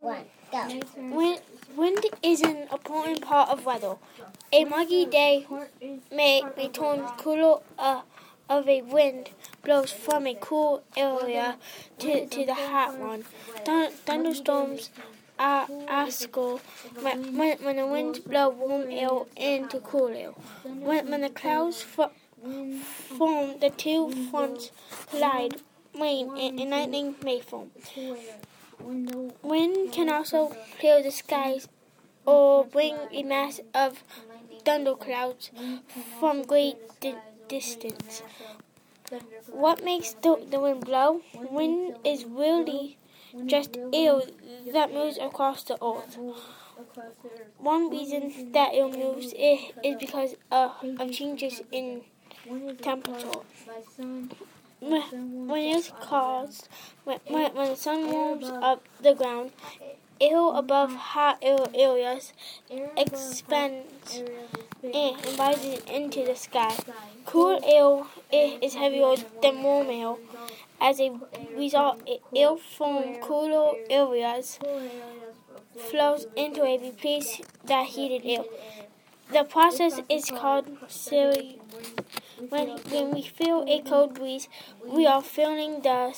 1, go. Wind is an important part of weather. A muggy day may be turned cooler of a wind blows from a cool area to the hot one. Thunderstorms are cool when the winds blow warm air into cool air. When the clouds form, the two fronts collide. Rain and lightning may form. Wind can also clear the skies or bring a mass of thunderclouds from great distance. What makes the wind blow? Wind is really just air that moves across the earth. One reason that air moves is because of changes in temperature. When it's caused, when the sun warms up the ground, air above hot air areas expands and rises into the sky. Cool air is heavier than warm air. As a result, air from cooler areas flows into a replace that heated air. The process is called circulation. When we feel a cold breeze, we are feeling the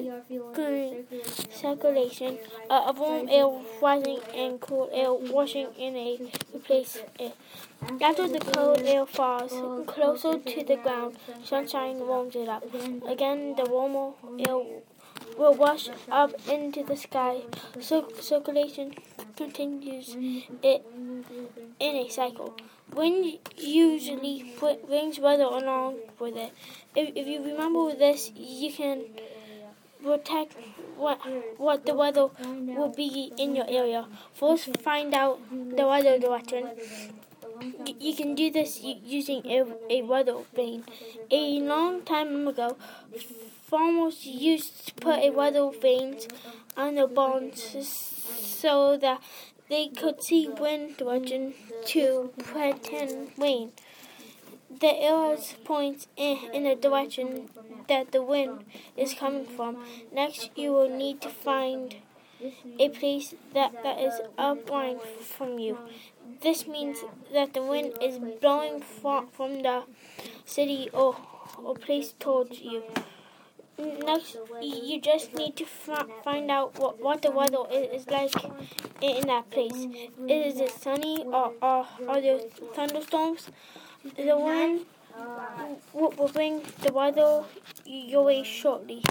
circulation of warm air rising and cool air washing in a replace air. After the cold air falls closer to the ground, sunshine warms it up. Again, the warmer air will wash up into the sky. Circulation continues in a cycle. Wind usually brings weather along with it. If you remember this, you can protect what the weather will be in your area. First, find out the weather direction. You can do this using a weather vane. A long time ago, farmers used to put a weather vanes on their barns so that they could see wind direction to predict rain. The arrows point in the direction that the wind is coming from. Next, you will need to find a place that is upwind from you. This means that the wind is blowing from the city or place towards you. Next, you just need to find out what the weather is like in that place. Is it sunny or are there thunderstorms? The wind will bring the weather your way shortly.